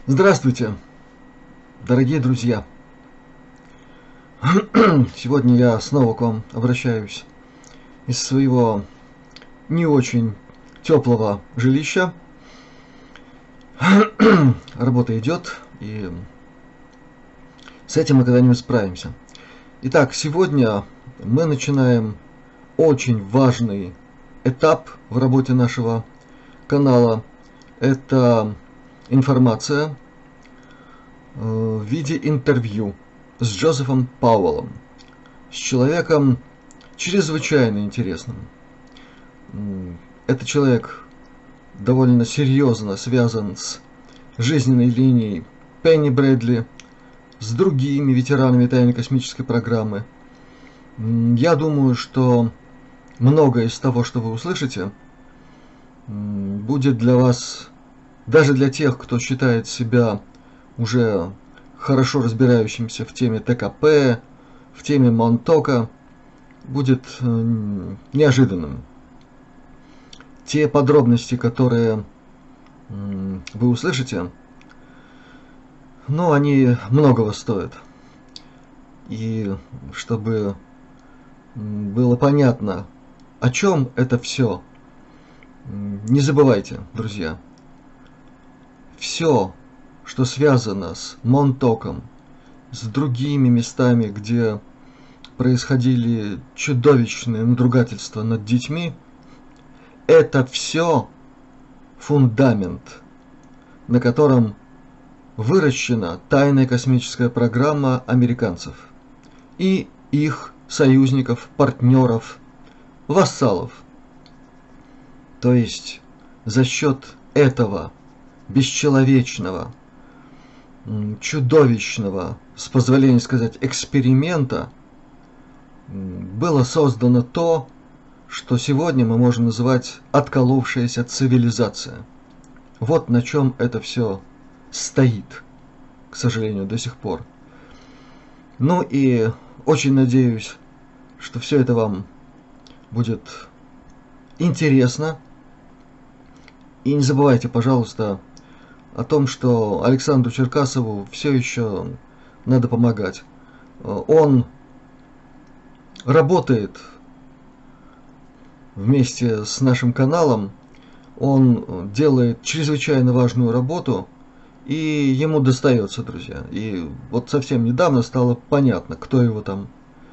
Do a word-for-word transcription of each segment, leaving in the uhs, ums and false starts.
Здравствуйте, дорогие друзья! Сегодня я снова к вам обращаюсь из своего не очень теплого жилища. Работа идет, и с этим мы когда-нибудь справимся. Итак, сегодня мы начинаем очень важный этап в работе нашего канала. Это информация в виде интервью с Джозефом Пауэллом, с человеком чрезвычайно интересным. Этот человек довольно серьезно связан с жизненной линией Пенни Брэдли, с другими ветеранами тайной космической программы. Я думаю, что многое из того, что вы услышите, будет для вас, даже для тех, кто считает себя уже хорошо разбирающимся в теме ТКП, в теме Монтока, будет неожиданным. Те подробности, которые вы услышите, ну, они многого стоят. И чтобы было понятно, о чем это все, не забывайте, друзья, все, что связано с Монтоком, с другими местами, где происходили чудовищные надругательства над детьми, это все фундамент, на котором выращена тайная космическая программа американцев и их союзников, партнеров, вассалов. То есть за счет этого бесчеловечного, чудовищного, с позволения сказать, эксперимента было создано то, что сегодня мы можем называть отколовшаяся цивилизация. Вот на чем это все стоит, к сожалению, до сих пор. Ну и очень надеюсь, что все это вам будет интересно. И не забывайте, пожалуйста, о том, что Александру Черкасову все еще надо помогать. Он работает вместе с нашим каналом, он делает чрезвычайно важную работу, и ему достается, друзья. И вот совсем недавно стало понятно, кто его там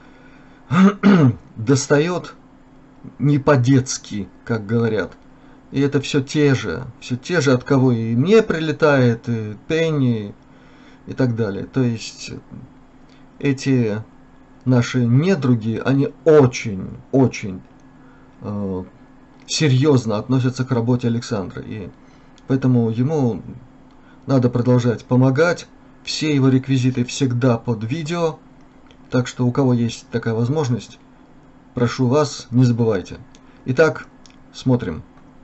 достает, не по-детски, как говорят. И это все те же, все те же, от кого и мне прилетает, и Пенни, и так далее. То есть эти наши недруги, они очень, очень э, серьезно относятся к работе Александра. И поэтому ему надо продолжать помогать. Все его реквизиты всегда под видео. Так что у кого есть такая возможность, прошу вас, не забывайте. Итак, смотрим.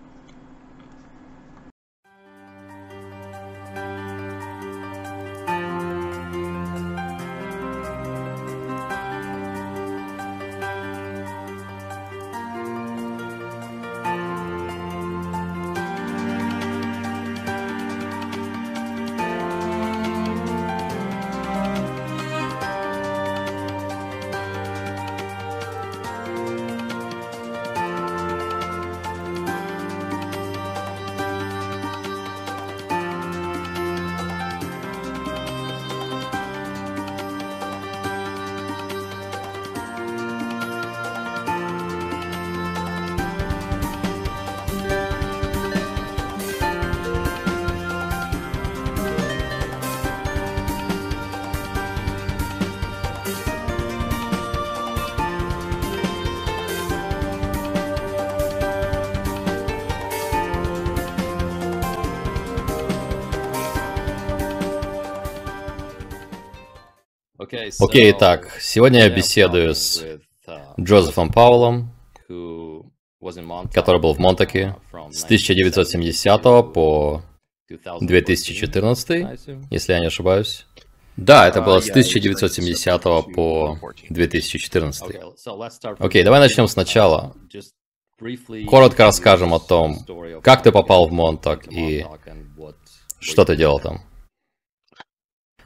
Окей, итак, сегодня я беседую с Джозефом Пауэллом, который был в Монтоке с тысяча девятьсот семидесятого по две тысячи четырнадцатый, если я не ошибаюсь. Да, это было с тысяча девятьсот семидесятого по две тысячи четырнадцатый. Окей, давай начнем сначала. Коротко расскажем о том, как ты попал в Монток и что ты делал там.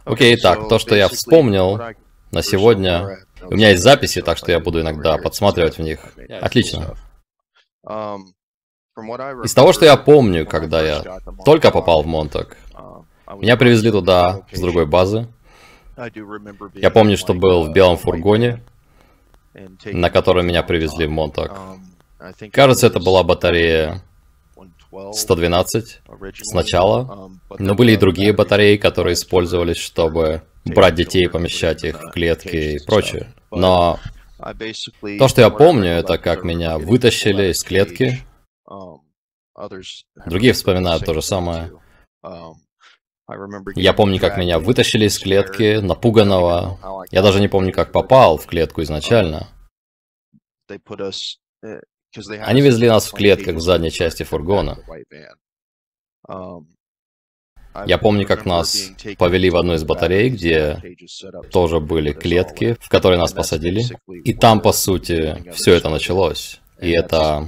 Окей, так, то, что я вспомнил на сегодня, у меня есть записи, так что я буду иногда подсматривать в них. Отлично. Из того, что я помню, когда я только попал в Монтак, меня привезли туда с другой базы. Я помню, что был в белом фургоне, на котором меня привезли в Монтак. Кажется, это была батарея сто двенадцать сначала, но были и другие батареи, которые использовались, чтобы брать детей и помещать их в клетки и прочее. Но то, что я помню, это как меня вытащили из клетки. Другие вспоминают то же самое. Я помню, как меня вытащили из клетки, напуганного. Я даже не помню, как попал в клетку изначально. Они везли нас в клетках в задней части фургона. Я помню, как нас повели в одну из батарей, где тоже были клетки, в которые нас посадили. И там, по сути, все это началось. И это...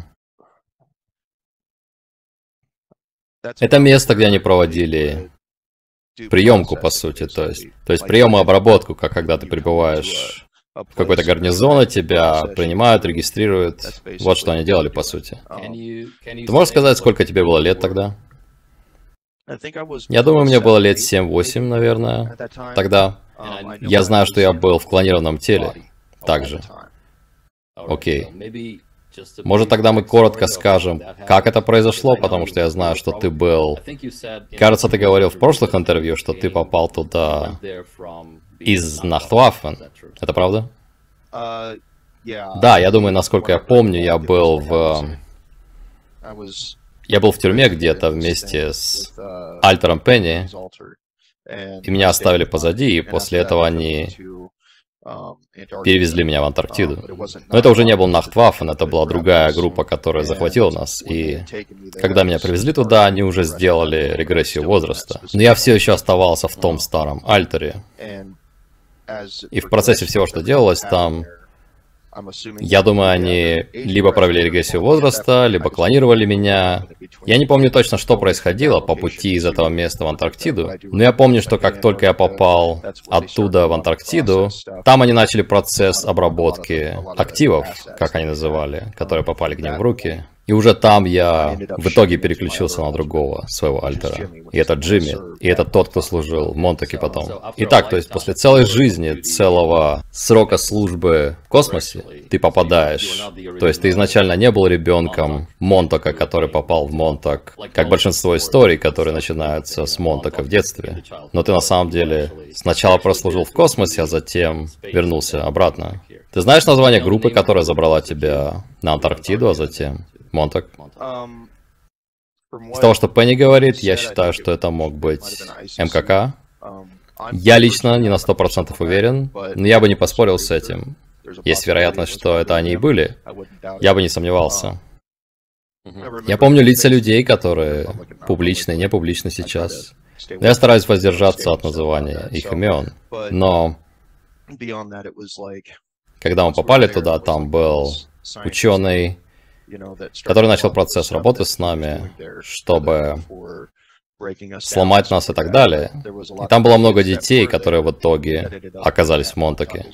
Это место, где они проводили приемку, по сути. То есть, то есть прием и обработку, как когда ты прибываешь в какой-то гарнизон, и тебя принимают, регистрируют. Вот что они делали, по сути. Ты можешь сказать, сколько тебе было лет тогда? Я думаю, мне было лет семь-восемь, наверное, тогда. Я знаю, что я был в клонированном теле также. Окей. Может, тогда мы коротко скажем, как это произошло, потому что я знаю, что ты был... Кажется, ты говорил в прошлых интервью, что ты попал туда из Нахтваффен. Это правда? Да, я думаю, насколько я помню, я был в... Я был в тюрьме где-то вместе с Альтером Пенни, и меня оставили позади, и после этого они перевезли меня в Антарктиду. Но это уже не был Нахтваффен, это была другая группа, которая захватила нас, и когда меня привезли туда, они уже сделали регрессию возраста. Но я все еще оставался в том старом Альтере. И в процессе всего, что делалось там, я думаю, они либо провели регрессию возраста, либо клонировали меня. Я не помню точно, что происходило по пути из этого места в Антарктиду, но я помню, что как только я попал оттуда в Антарктиду, там они начали процесс обработки активов, как они называли, которые попали к ним в руки. И уже там я в итоге переключился на другого своего Альтера. И это Джимми. И это тот, кто служил в Монтаке потом. Итак, то есть после целой жизни, целого срока службы в космосе, ты попадаешь. То есть ты изначально не был ребенком Монтака, который попал в Монтак, как большинство историй, которые начинаются с Монтака в детстве. Но ты на самом деле сначала прослужил в космосе, а затем вернулся обратно. Ты знаешь название группы, которая забрала тебя на Антарктиду, а затем Монтак? Из того, что Пенни говорит, я считаю, что это мог быть эм ка ка. Я лично не на сто процентов уверен, но я бы не поспорил с этим. Есть вероятность, что это они и были. Я бы не сомневался. Я помню лица людей, которые публичны и не публичны сейчас. Я стараюсь воздержаться от называния их имен. Но когда мы попали туда, там был ученый, который начал процесс работы с нами, чтобы сломать нас и так далее. И там было много детей, которые в итоге оказались в Монтаке.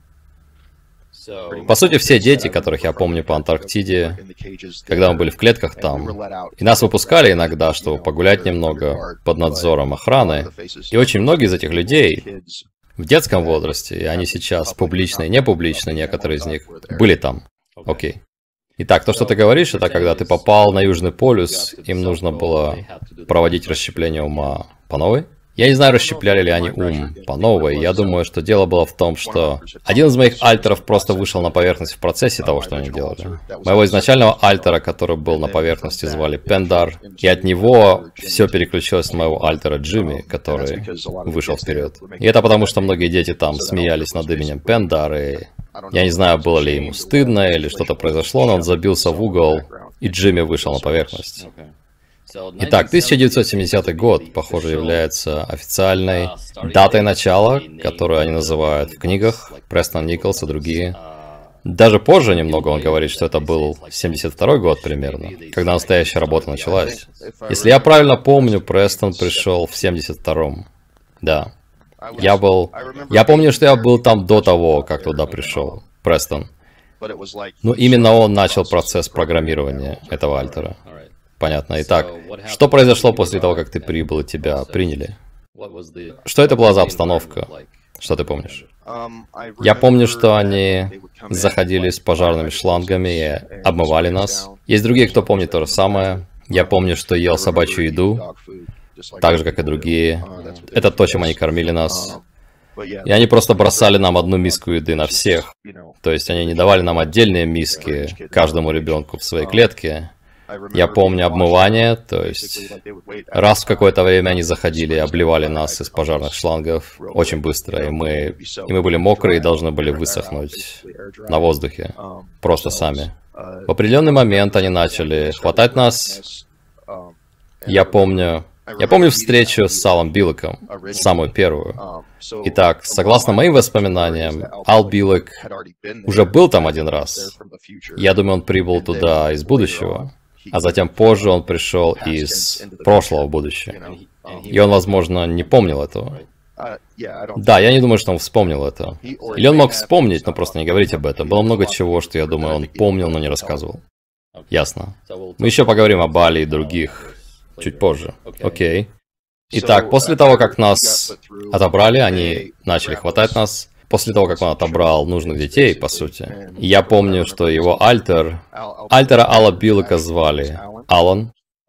По сути, все дети, которых я помню по Антарктиде, когда мы были в клетках там, и нас выпускали иногда, чтобы погулять немного под надзором охраны. И очень многие из этих людей в детском возрасте, и они сейчас публичные и не публичные, некоторые из них, были там. Окей. Итак, то, что ты говоришь, это когда ты попал на Южный полюс, им нужно было проводить расщепление ума по новой? Я не знаю, расщепляли ли они ум по новой. Я думаю, что дело было в том, что один из моих альтеров просто вышел на поверхность в процессе того, что они делали. Моего изначального альтера, который был на поверхности, звали Пендар, и от него все переключилось на моего альтера Джимми, который вышел вперед. И это потому, что многие дети там смеялись над именем Пендар, и я не знаю, было ли ему стыдно или что-то произошло, но он забился в угол, и Джимми вышел на поверхность. Итак, тысяча девятьсот семидесятый год, похоже, является официальной датой начала, которую они называют в книгах, Престон Николс и другие. Даже позже немного он говорит, что это был семьдесят второй год примерно, когда настоящая работа началась. Если я правильно помню, Престон пришел в семьдесят втором. Да. Я был... Я помню, что я был там до того, как туда пришел, Престон. Но именно он начал процесс программирования этого альтера. Понятно. Итак, что произошло после того, как ты прибыл и тебя приняли? Что это была за обстановка? Что ты помнишь? Я помню, что они заходили с пожарными шлангами и обмывали нас. Есть другие, кто помнит то же самое. Я помню, что ел собачью еду, так же, как и другие. Это то, чем они кормили нас. И они просто бросали нам одну миску еды на всех. То есть они не давали нам отдельные миски каждому ребенку в своей клетке. Я помню обмывание, то есть раз в какое-то время они заходили и обливали нас из пожарных шлангов очень быстро, и мы, и мы были мокрые и должны были высохнуть на воздухе, просто сами. В определенный момент они начали хватать нас. Я помню... Я помню встречу с Алом Биллеком, самую первую. Итак, согласно моим воспоминаниям, Ал Биллек уже был там один раз. Я думаю, он прибыл туда из будущего. А затем позже он пришел из прошлого в будущее. И он, возможно, не помнил этого. Да, я не думаю, что он вспомнил это. Или он мог вспомнить, но просто не говорить об этом. Было много чего, что, я думаю, он помнил, но не рассказывал. Ясно. Мы еще поговорим об Али и других чуть позже. Окей. Итак, после того, как нас отобрали, они начали хватать нас. После того, как он отобрал нужных детей, по сути. Я помню, что его альтер... Альтера Алла Биллека звали Алан.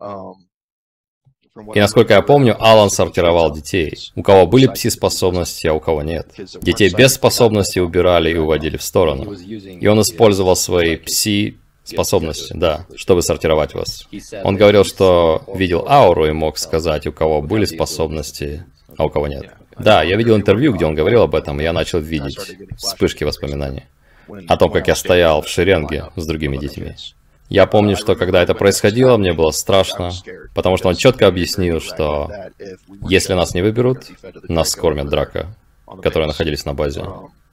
И насколько я помню, Алан сортировал детей. У кого были пси-способности, а у кого нет. Детей без способностей убирали и уводили в сторону. И он использовал свои пси... способности, да, чтобы сортировать вас. Он говорил, что видел ауру и мог сказать, у кого были способности, а у кого нет. Да, я видел интервью, где он говорил об этом, и я начал видеть вспышки воспоминаний о том, как я стоял в шеренге с другими детьми. Я помню, что когда это происходило, мне было страшно, потому что он четко объяснил, что если нас не выберут, нас скормят драка, которые находились на базе.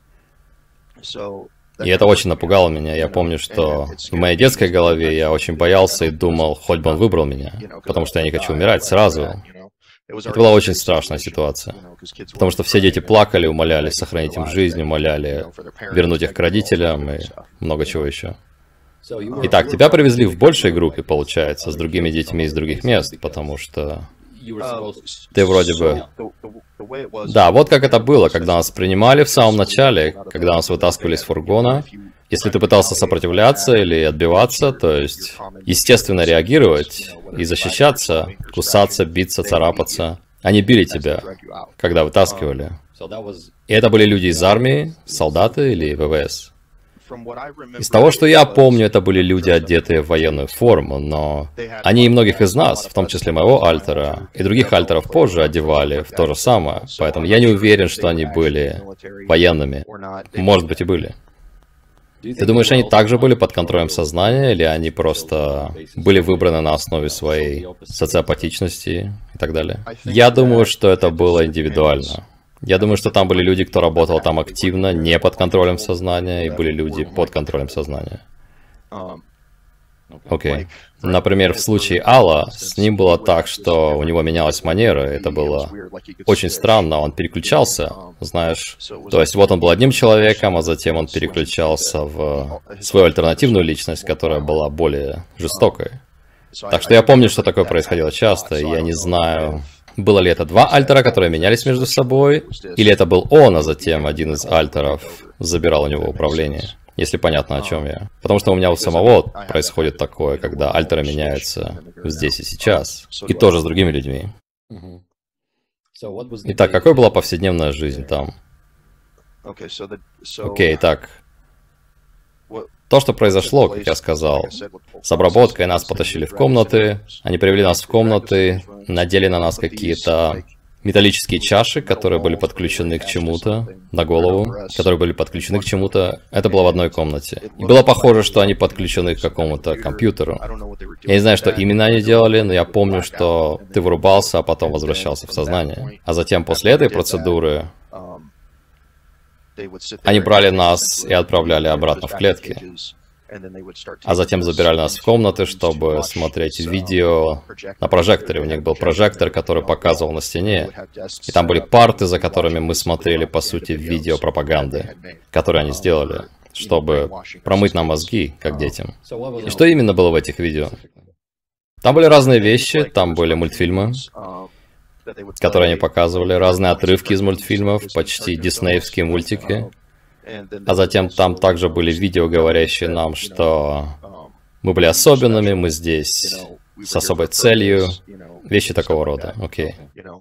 И это очень напугало меня. Я помню, что в моей детской голове я очень боялся и думал, хоть бы он выбрал меня, потому что я не хочу умирать сразу. Это была очень страшная ситуация, потому что все дети плакали, умоляли сохранить им жизнь, умоляли вернуть их к родителям и много чего еще. Итак, тебя привезли в большей группе, получается, с другими детьми из других мест, потому что ты вроде бы... Да, вот как это было, когда нас принимали в самом начале, когда нас вытаскивали из фургона. Если ты пытался сопротивляться или отбиваться, то есть, естественно, реагировать и защищаться, кусаться, биться, царапаться. Они били тебя, когда вытаскивали. И это были люди из армии, солдаты или ВВС? Из того, что я помню, это были люди, одетые в военную форму, но они и многих из нас, в том числе моего альтера, и других альтеров позже одевали в то же самое, поэтому я не уверен, что они были военными. Может быть, и были. Ты думаешь, они также были под контролем сознания, или они просто были выбраны на основе своей социопатичности и так далее? Я думаю, что это было индивидуально. Я думаю, что там были люди, кто работал там активно, не под контролем сознания, и были люди под контролем сознания. Окей. Okay. Например, в случае Алла, с ним было так, что у него менялась манера, это было очень странно, он переключался, знаешь. То есть вот он был одним человеком, а затем он переключался в свою альтернативную личность, которая была более жестокой. Так что я помню, что такое происходило часто, и я не знаю, было ли это два альтера, которые менялись между собой, или это был он, а затем один из альтеров забирал у него управление. Если понятно, о чем я. Потому что у меня у самого происходит такое, когда альтеры меняются здесь и сейчас. И тоже с другими людьми. Итак, какой была повседневная жизнь там? Окей, так. То, что произошло, как я сказал, с обработкой нас потащили в комнаты, они привели нас в комнаты, надели на нас какие-то металлические чаши, которые были подключены к чему-то, на голову, которые были подключены к чему-то. Это было в одной комнате. И было похоже, что они подключены к какому-то компьютеру. Я не знаю, что именно они делали, но я помню, что ты вырубался, а потом возвращался в сознание. А затем после этой процедуры они брали нас и отправляли обратно в клетки. А затем забирали нас в комнаты, чтобы смотреть видео на прожекторе. У них был прожектор, который показывал на стене. И там были парты, за которыми мы смотрели, по сути, видео пропаганды, которые они сделали, чтобы промыть нам мозги, как детям. И что именно было в этих видео? Там были разные вещи, там были мультфильмы, которые они показывали, разные отрывки из мультфильмов, почти диснеевские мультики. А затем там также были видео, говорящие нам, что мы были особенными, мы здесь с особой целью, вещи такого рода. Окей.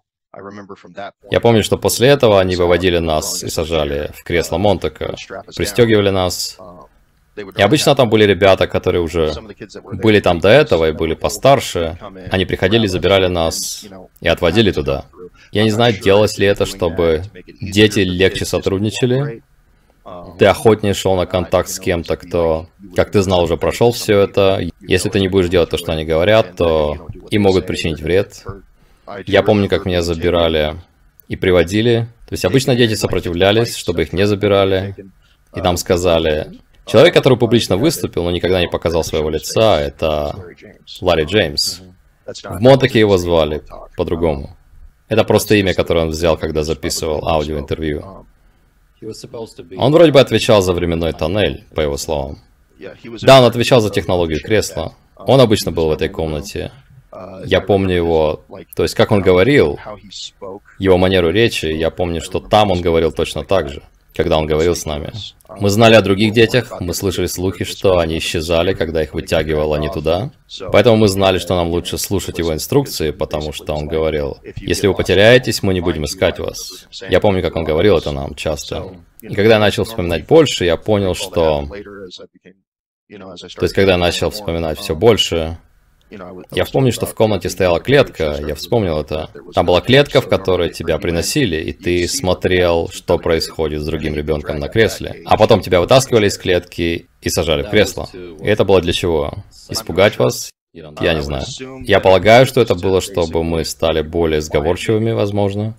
Я помню, что после этого они выводили нас и сажали в кресло Монтека, пристегивали нас. И обычно там были ребята, которые уже были там до этого и были постарше. Они приходили, забирали нас и отводили туда. Я не знаю, делалось ли это, чтобы дети легче сотрудничали. Ты охотнее шел на контакт с кем-то, кто, как ты знал, уже прошел все это. Если ты не будешь делать то, что они говорят, то им могут причинить вред. Я помню, как меня забирали и приводили. То есть обычно дети сопротивлялись, чтобы их не забирали. И нам сказали... Человек, который публично выступил, но никогда не показал своего лица, это Ларри Джеймс. В Монтеке его звали по-другому. Это просто имя, которое он взял, когда записывал аудиоинтервью. Он вроде бы отвечал за временной тоннель, по его словам. Да, он отвечал за технологию кресла. Он обычно был в этой комнате. Я помню его, то есть как он говорил, его манеру речи, я помню, что там он говорил точно так же, когда он говорил с нами. Мы знали о других детях, мы слышали слухи, что они исчезали, когда их вытягивало не туда. Поэтому мы знали, что нам лучше слушать его инструкции, потому что он говорил, если вы потеряетесь, мы не будем искать вас. Я помню, как он говорил это нам часто. И когда я начал вспоминать больше, я понял, что... То есть, когда я начал вспоминать все больше... Я помню, что в комнате стояла клетка, я вспомнил это. Там была клетка, в которой тебя приносили, и ты смотрел, что происходит с другим ребенком на кресле. А потом тебя вытаскивали из клетки и сажали в кресло. И это было для чего? Испугать вас? Я не знаю. Я полагаю, что это было, чтобы мы стали более сговорчивыми, возможно.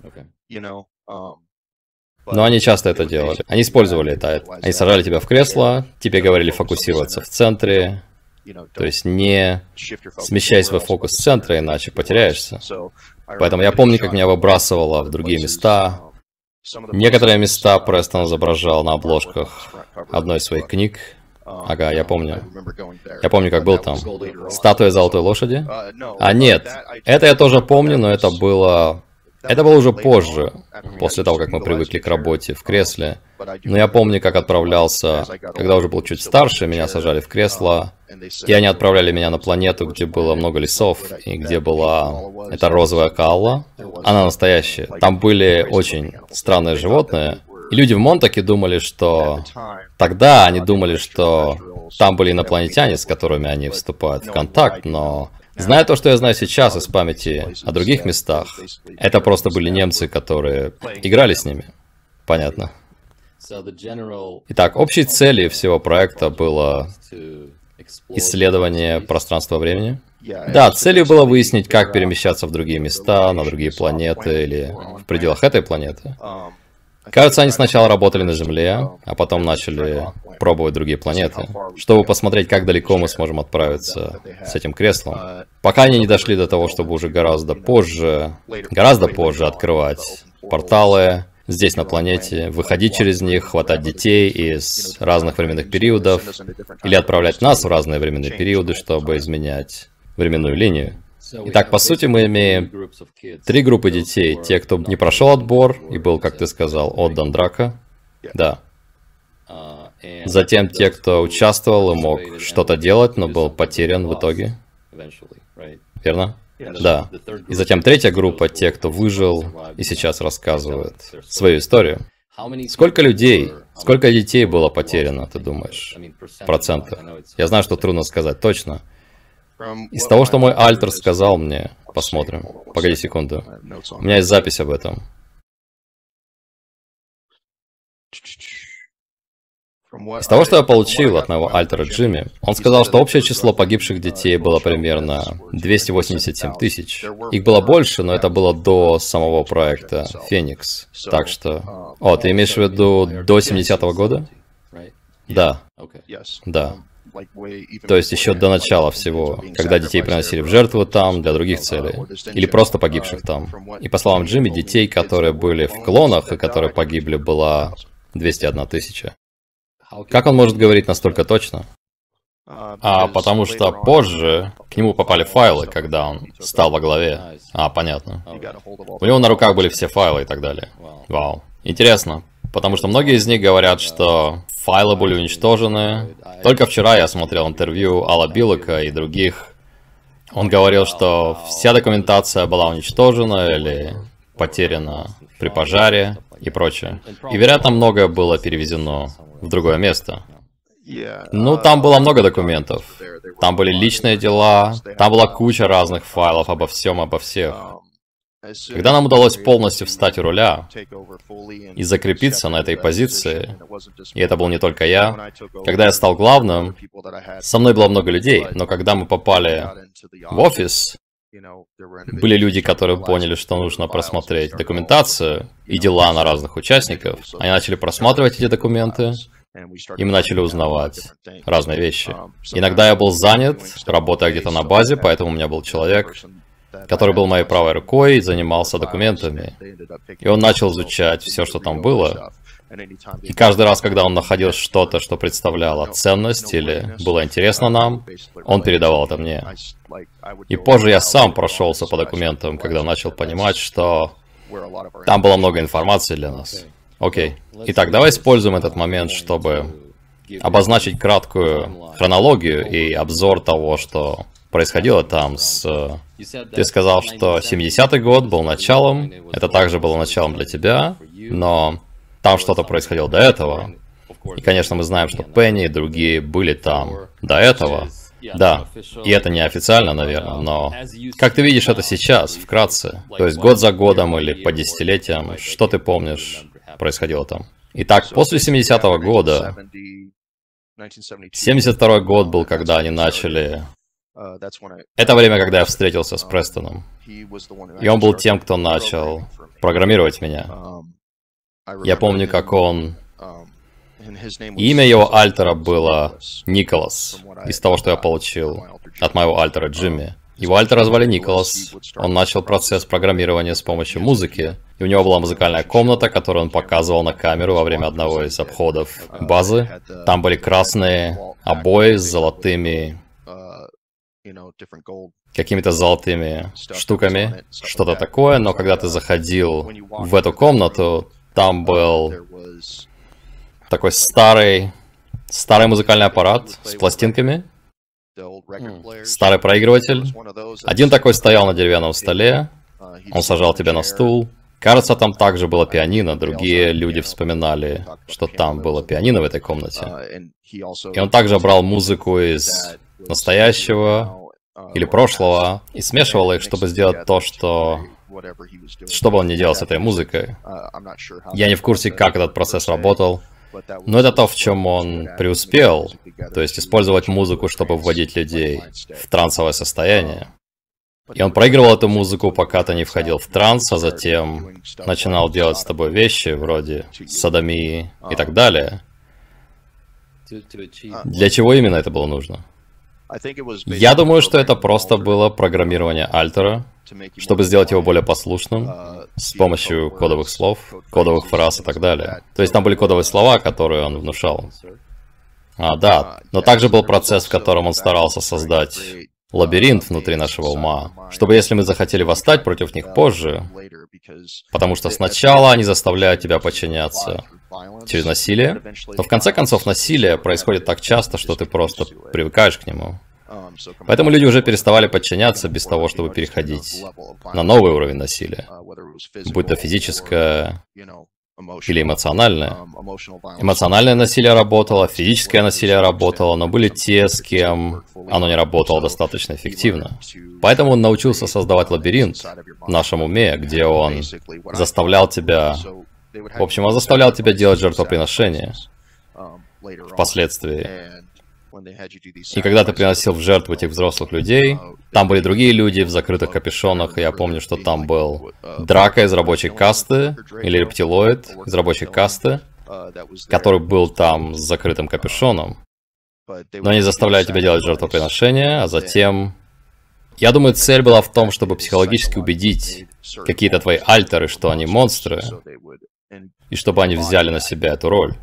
Но они часто это делали. Они использовали это. Они сажали тебя в кресло, тебе говорили фокусироваться в центре. То есть не смещай свой фокус с центра, иначе потеряешься. Поэтому я помню, как меня выбрасывало в другие места. Некоторые места Престон изображал на обложках одной из своих книг. Ага, я помню. Я помню, как был там. Статуя золотой лошади? А нет, это я тоже помню, но это было... Это было уже позже, после того, как мы привыкли к работе в кресле. Но я помню, как отправлялся, когда уже был чуть старше, меня сажали в кресло, и они отправляли меня на планету, где было много лесов, и где была эта розовая каала. Она настоящая. Там были очень странные животные, и люди в Монтеке думали, что... Тогда они думали, что там были инопланетяне, с которыми они вступают в контакт, но... Зная то, что я знаю сейчас из памяти о других местах, это просто были немцы, которые играли с ними. Понятно. Итак, общей целью всего проекта было исследование пространства-времени. Да, целью было выяснить, как перемещаться в другие места, на другие планеты или в пределах этой планеты. Кажется, они сначала работали на Земле, а потом начали пробовать другие планеты, чтобы посмотреть, как далеко мы сможем отправиться с этим креслом. Пока они не дошли до того, чтобы уже гораздо позже, гораздо позже открывать порталы здесь на планете, выходить через них, хватать детей из разных временных периодов, или отправлять нас в разные временные периоды, чтобы изменять временную линию. Итак, по сути, мы имеем три группы детей. Те, кто не прошел отбор и был, как ты сказал, отдан Драко. Да. Затем те, кто участвовал и мог что-то делать, но был потерян в итоге. Верно? Да. И затем третья группа, те, кто выжил и сейчас рассказывает свою историю. Сколько людей, сколько детей было потеряно, ты думаешь, в процентах? Я знаю, что трудно сказать точно. Из того, что мой альтер сказал мне, посмотрим. Погоди секунду. У меня есть запись об этом. Из того, что я получил от моего альтера Джимми, он сказал, что общее число погибших детей было примерно двести восемьдесят семь тысяч. Их было больше, но это было до самого проекта Феникс. Так что... О, ты имеешь в виду до семидесятого года? Да. Да. То есть еще до начала всего, когда детей приносили в жертву там для других целей. Или просто погибших там. И по словам Джимми, детей, которые были в клонах и которые погибли, была двести одна тысяча. Как он может говорить настолько точно? А потому что позже к нему попали файлы, когда он стал во главе. А, понятно. У него на руках были все файлы и так далее. Вау. Интересно, потому что многие из них говорят, что файлы были уничтожены. Только вчера я смотрел интервью Алла Билека и других. Он говорил, что вся документация была уничтожена или потеряна при пожаре и прочее. И, вероятно, многое было перевезено в другое место. Ну, там было много документов. Там были личные дела, там была куча разных файлов обо всем, обо всех. Когда нам удалось полностью встать у руля и закрепиться на этой позиции, и это был не только я, когда я стал главным, со мной было много людей, но когда мы попали в офис, были люди, которые поняли, что нужно просмотреть документацию и дела на разных участников. Они начали просматривать эти документы, и мы начали узнавать разные вещи. Иногда я был занят, работая где-то на базе, поэтому у меня был человек, который был моей правой рукой и занимался документами. И он начал изучать все, что там было. И каждый раз, когда он находил что-то, что представляло ценность или было интересно нам, он передавал это мне. И позже я сам прошелся по документам, когда начал понимать, что там было много информации для нас. Окей. Итак, давай используем этот момент, чтобы обозначить краткую хронологию и обзор того, что происходило там с... Ты сказал, что семидесятый год был началом, это также было началом для тебя, но там что-то происходило до этого. И, конечно, мы знаем, что Пенни и другие были там до этого. Да, и это не официально, наверное, но... Как ты видишь это сейчас, вкратце? То есть год за годом или по десятилетиям, что ты помнишь происходило там? Итак, после семидесятого года... семьдесят второй год был, когда они начали... Это время, когда я встретился с Престоном. И он был тем, кто начал программировать меня. Я помню, как он... Имя его альтера было Николас, из того, что я получил от моего альтера Джимми. Его альтера звали Николас. Он начал процесс программирования с помощью музыки. И у него была музыкальная комната, которую он показывал на камеру во время одного из обходов базы. Там были красные обои с золотыми... какими-то золотыми штуками, что-то такое, но когда ты заходил в эту комнату, там был такой старый, старый музыкальный аппарат с пластинками, старый проигрыватель. Один такой стоял на деревянном столе, он сажал тебя на стул. Кажется, там также было пианино, другие люди вспоминали, что там было пианино в этой комнате. И он также брал музыку из настоящего или прошлого и смешивал их, чтобы сделать то, что... Что бы он ни делал с этой музыкой. Я не в курсе, как этот процесс работал, но это то, в чем он преуспел. То есть использовать музыку, чтобы вводить людей в трансовое состояние. И он проигрывал эту музыку, пока ты не входил в транс, а затем начинал делать с тобой вещи, вроде садомии и так далее. Для чего именно это было нужно? Я думаю, что это просто было программирование альтера, чтобы сделать его более послушным, с помощью кодовых слов, кодовых фраз и так далее. То есть там были кодовые слова, которые он внушал. А, да, но также был процесс, в котором он старался создать лабиринт внутри нашего ума, чтобы если мы захотели восстать против них позже, потому что сначала они заставляют тебя подчиняться через насилие, но в конце концов насилие происходит так часто, что ты просто привыкаешь к нему. Поэтому люди уже переставали подчиняться без того, чтобы переходить на новый уровень насилия, будь то физическое или эмоциональное. Эмоциональное насилие работало, физическое насилие работало, но были те, с кем оно не работало достаточно эффективно. Поэтому он научился создавать лабиринт в нашем уме, где он заставлял тебя... В общем, он заставлял тебя делать жертвоприношения впоследствии. И когда ты приносил в жертву этих взрослых людей, там были другие люди в закрытых капюшонах, и я помню, что там был Драко из рабочей касты, или рептилоид из рабочей касты, который был там с закрытым капюшоном. Но они заставляют тебя делать жертвоприношения, а затем... Я думаю, цель была в том, чтобы психологически убедить какие-то твои альтеры, что они монстры, и чтобы они взяли на себя эту роль.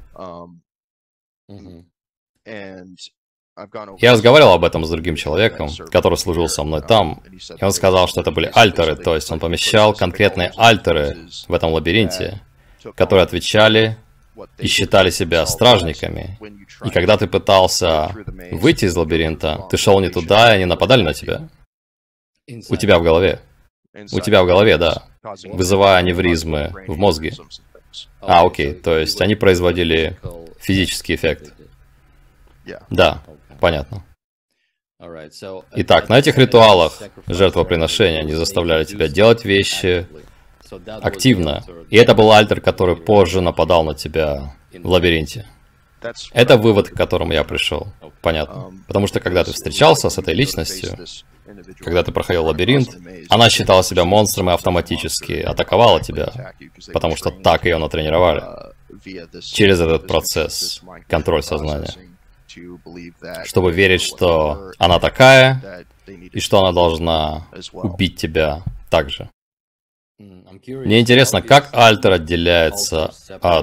Я разговаривал об этом с другим человеком, который служил со мной там, и он сказал, что это были альтеры, то есть он помещал конкретные альтеры в этом лабиринте, которые отвечали и считали себя стражниками. И когда ты пытался выйти из лабиринта, ты шел не туда, и они нападали на тебя. У тебя в голове. У тебя в голове, да. Вызывая аневризмы в мозге. А, окей, то есть они производили физический эффект. Да, понятно. Итак, на этих ритуалах жертвоприношения они заставляли тебя делать вещи активно. И это был альтер, который позже нападал на тебя в лабиринте. Это вывод, к которому я пришел. Понятно. Потому что когда ты встречался с этой личностью, когда ты проходил лабиринт, она считала себя монстром и автоматически атаковала тебя, потому что так ее натренировали. Через этот процесс, контроль сознания. Чтобы верить, что она такая, и что она должна убить тебя так же. Мне интересно, как альтер отделяется от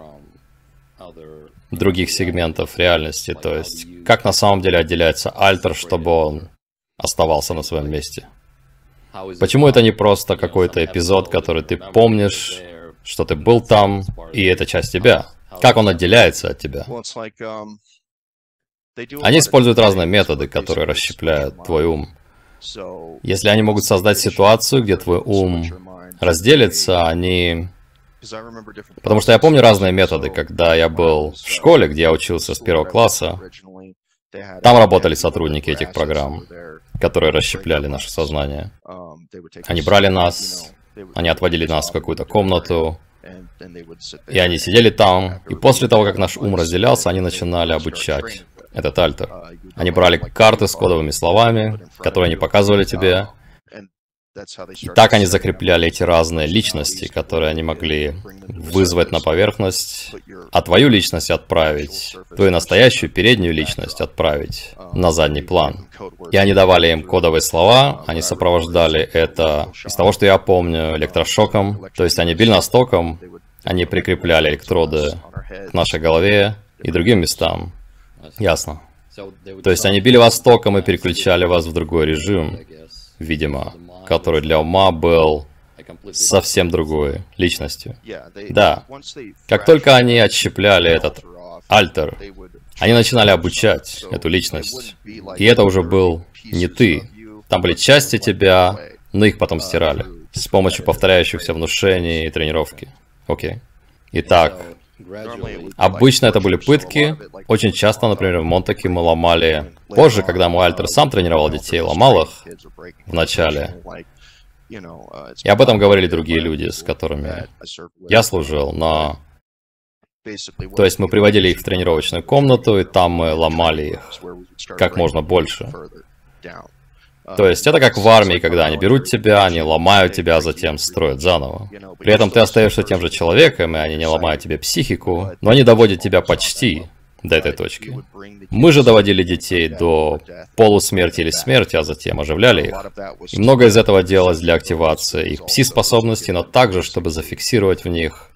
других сегментов реальности, то есть, как на самом деле отделяется альтер, чтобы он оставался на своем месте. Почему это не просто какой-то эпизод, который ты помнишь, что ты был там, и это часть тебя? Как он отделяется от тебя? Они используют разные методы, которые расщепляют твой ум. Если они могут создать ситуацию, где твой ум разделится, они... Потому что я помню разные методы, когда я был в школе, где я учился с первого класса. Там работали сотрудники этих программ, которые расщепляли наше сознание. Они брали нас, они отводили нас в какую-то комнату, и они сидели там, и после того, как наш ум разделялся, они начинали обучать этот альтер. Они брали карты с кодовыми словами, которые они показывали тебе, и так они закрепляли эти разные личности, которые они могли вызвать на поверхность, а твою личность отправить, твою настоящую переднюю личность отправить на задний план. И они давали им кодовые слова, они сопровождали это, из того, что я помню, электрошоком, то есть они били нас током, они прикрепляли электроды к нашей голове и другим местам. Ясно. То есть они били вас током и переключали вас в другой режим, видимо, который для ума был совсем другой личностью. Да. Как только они отщепляли этот альтер, они начинали обучать эту личность. И это уже был не ты. Там были части тебя, но их потом стирали. С помощью повторяющихся внушений и тренировки. Окей. Итак, обычно это были пытки. Очень часто, например, в Монтаке мы ломали... Позже, когда мой альтер сам тренировал детей, ломал их в начале. И об этом говорили другие люди, с которыми я служил, но... То есть мы приводили их в тренировочную комнату, и там мы ломали их как можно больше. То есть это как в армии, когда они берут тебя, они ломают тебя, а затем строят заново. При этом ты остаешься тем же человеком, и они не ломают тебе психику, но они доводят тебя почти до этой точки. Мы же доводили детей до полусмерти или смерти, а затем оживляли их. И многое из этого делалось для активации их пси-способностей, но также, чтобы зафиксировать в них,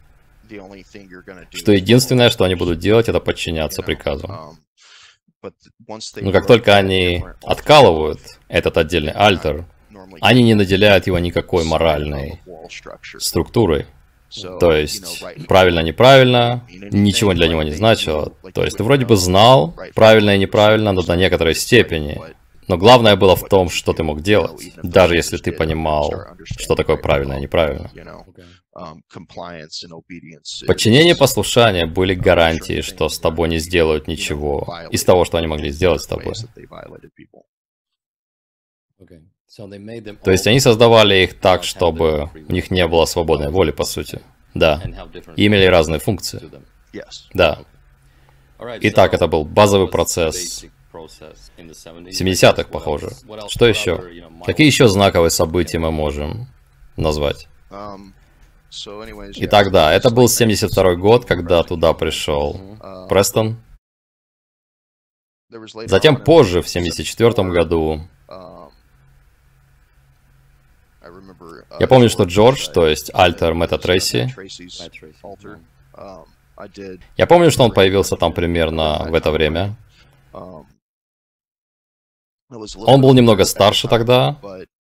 что единственное, что они будут делать, это подчиняться приказам. Но как только они откалывают этот отдельный альтер, они не наделяют его никакой моральной структурой. То есть, правильно-неправильно, ничего для него не значило. То есть, ты вроде бы знал, правильно и неправильно, но до некоторой степени. Но главное было в том, что ты мог делать, даже если ты понимал, что такое правильно и неправильно. Подчинение и послушание были гарантией, что с тобой не сделают ничего из того, что они могли сделать с тобой. То есть они создавали их так, чтобы у них не было свободной воли, по сути. Да. И имели разные функции. Да. Итак, это был базовый процесс в семидесятых, похоже. Что еще? Какие еще знаковые события мы можем назвать? Итак, да, это был семьдесят второй год, когда туда пришел Престон. Затем позже, в семьдесят четвёртом году, я помню, что Джордж, то есть альтер Мэтта Трейси, я помню, что он появился там примерно в это время. Он был немного старше тогда,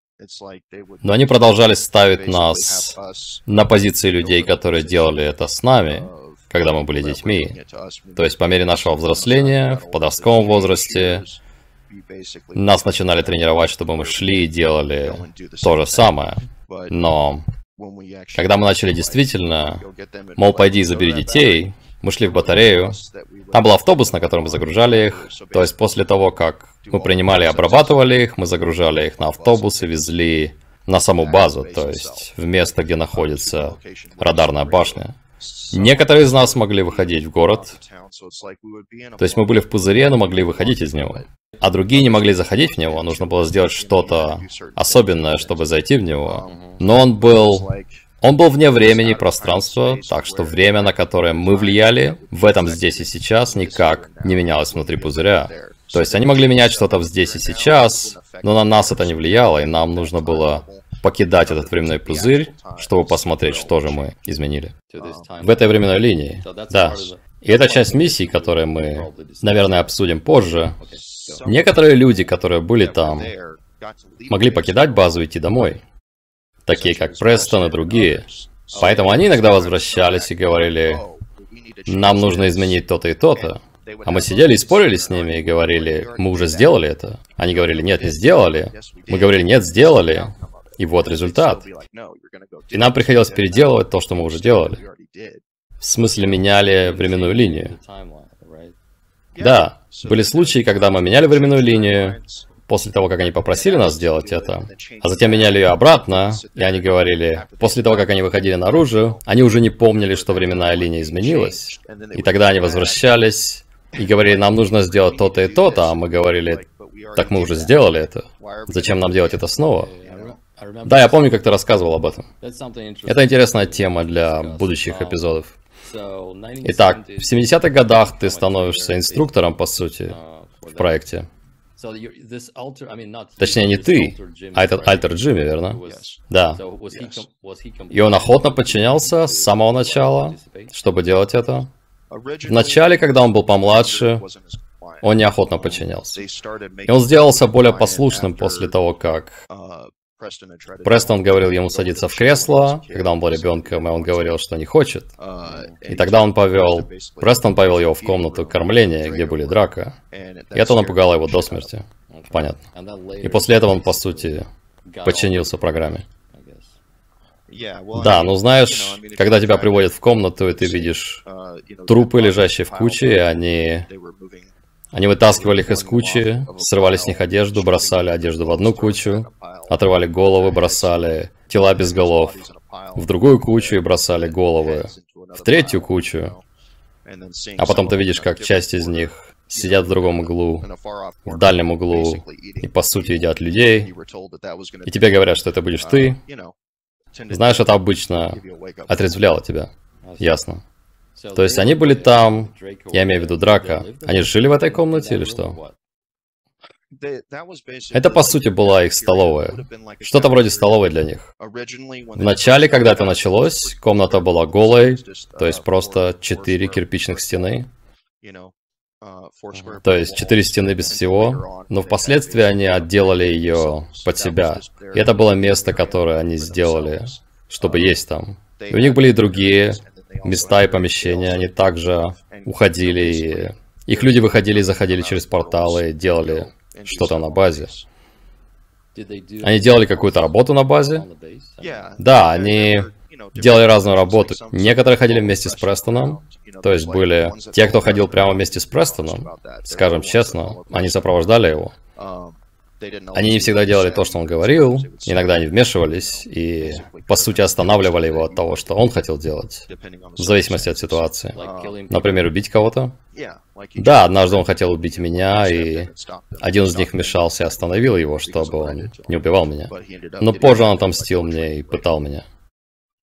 но они продолжали ставить нас на позиции людей, которые делали это с нами, когда мы были детьми. То есть по мере нашего взросления, в подростковом возрасте, нас начинали тренировать, чтобы мы шли и делали то же самое. Но когда мы начали действительно, мол, пойди и забери детей, мы шли в батарею. Там был автобус, на котором мы загружали их. То есть после того, как мы принимали и обрабатывали их, мы загружали их на автобус и везли на саму базу, то есть в место, где находится радарная башня. Некоторые из нас могли выходить в город, то есть мы были в пузыре, но могли выходить из него. А другие не могли заходить в него, нужно было сделать что-то особенное, чтобы зайти в него. Но он был... Он был вне времени и пространства, так что время, на которое мы влияли, в этом здесь и сейчас никак не менялось внутри пузыря. То есть они могли менять что-то в здесь и сейчас, но на нас это не влияло, и нам нужно было покидать этот временной пузырь, чтобы посмотреть, что же мы изменили. В этой временной линии, да. И это часть миссии, которую мы, наверное, обсудим позже. Некоторые люди, которые были там, могли покидать базу и идти домой. Такие как Престон и другие. Поэтому они иногда возвращались и говорили, нам нужно изменить то-то и то-то. А мы сидели и спорили с ними и говорили, мы уже сделали это. Они говорили, нет, не сделали. Мы говорили, нет, сделали. И вот результат. И нам приходилось переделывать то, что мы уже делали. В смысле, меняли временную линию. Да, были случаи, когда мы меняли временную линию, после того, как они попросили нас сделать это, а затем меняли ее обратно, и они говорили, после того, как они выходили наружу, они уже не помнили, что временная линия изменилась. И тогда они возвращались и говорили, нам нужно сделать то-то и то-то, а мы говорили, так мы уже сделали это. Зачем нам делать это снова? Да, я помню, как ты рассказывал об этом. Это интересная тема для будущих эпизодов. Итак, в семидесятых годах ты становишься инструктором, по сути, в проекте. Точнее, не ты, а этот альтер Джимми, верно? Да. И он охотно подчинялся с самого начала, чтобы делать это. В начале, когда он был помладше, он неохотно подчинялся. И он сделался более послушным после того, как Престон говорил ему садиться в кресло, когда он был ребенком, и он говорил, что не хочет. И тогда он повел... Престон повел его в комнату кормления, где были драка. И это напугало его до смерти. Понятно. И после этого он, по сути, подчинился программе. Да, ну знаешь, когда тебя приводят в комнату, и ты видишь трупы, лежащие в куче, и они... Они вытаскивали их из кучи, срывали с них одежду, бросали одежду в одну кучу, отрывали головы, бросали тела без голов в другую кучу и бросали головы в третью кучу. А потом ты видишь, как часть из них сидят в другом углу, в дальнем углу, и по сути едят людей. И тебе говорят, что это будешь ты. Знаешь, это обычно отрезвляло тебя. Ясно. То есть они были там, я имею в виду драка. Они жили в этой комнате или что? Это, по сути, была их столовая. Что-то вроде столовой для них. В начале, когда это началось, комната была голой, то есть просто четыре кирпичных стены. То есть четыре стены без всего, но впоследствии они отделали ее под себя. И это было место, которое они сделали, чтобы есть там. И у них были и другие места и помещения, они также уходили, и их люди выходили и заходили через порталы, делали что-то на базе. Они делали какую-то работу на базе? Да, они делали разную работу. Некоторые ходили вместе с Престоном, то есть были те, кто ходил прямо вместе с Престоном, скажем честно, они сопровождали его. Они не всегда делали то, что он говорил, иногда они вмешивались и, по сути, останавливали его от того, что он хотел делать, в зависимости от ситуации. Например, убить кого-то. Да, однажды он хотел убить меня, и один из них вмешался и остановил его, чтобы он не убивал меня. Но позже он отомстил мне и пытал меня.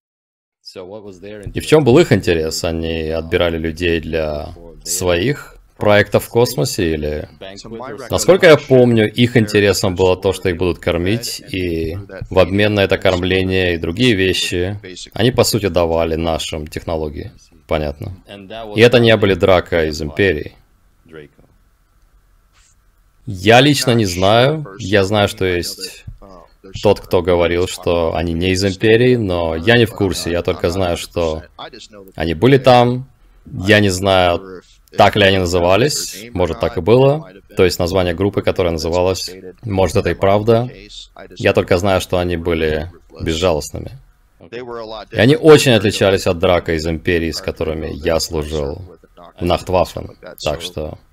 И в чем был их интерес? Они отбирали людей для своих проектов в космосе или... Насколько я помню, их интересом было то, что их будут кормить, и в обмен на это кормление и другие вещи, они по сути давали нашим технологии. Понятно. И это не были Драко из Империи. Я лично не знаю. Я знаю, что есть тот, кто говорил, что они не из Империи, но я не в курсе. Я только знаю, что они были там. Я не знаю, так ли они назывались. Может, так и было. То есть название группы, которая называлась. Может, это и правда. Я только знаю, что они были безжалостными. И они очень отличались от Драко из Империи, с которыми я служил в Нахтваффен. Так что...